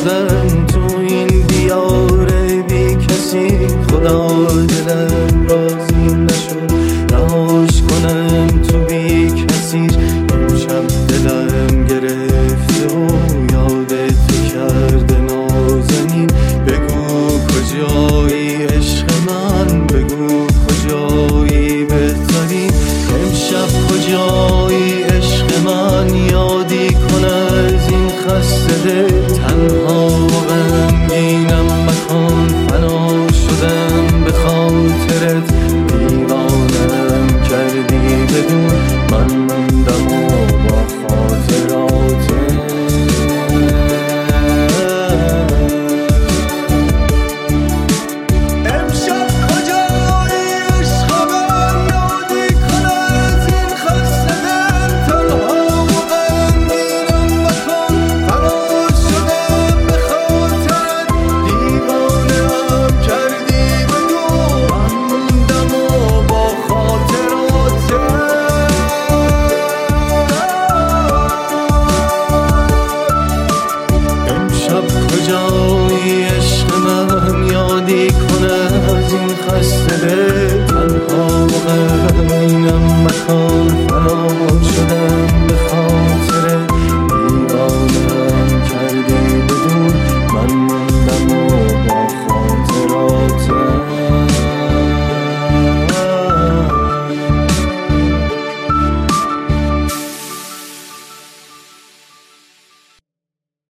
شدم تو این دیار بی کسی. خدا دلم راضی نشد رهاش کنم تو بی کسی. امشب دلم گرفته و یادت کرده نازنین. بگو کجایی عشق من، بگو کجایی بهترین. امشب کجایی عشق من، یادی کن از این خسته دل. تنها و غمگینم مکن، فنا شدم به خاطرت. دیوانم کردی بدون من موندم و با خاطراتت.